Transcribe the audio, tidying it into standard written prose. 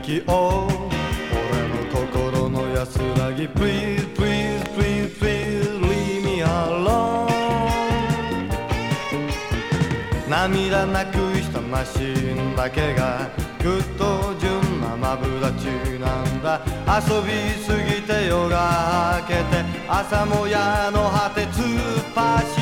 息を俺の心の安らぎ Please please please please leave me alone 涙なくしたマシンだけがぐっと純なマブダチなんだ遊びすぎて夜が明けて朝もやの果て突っ走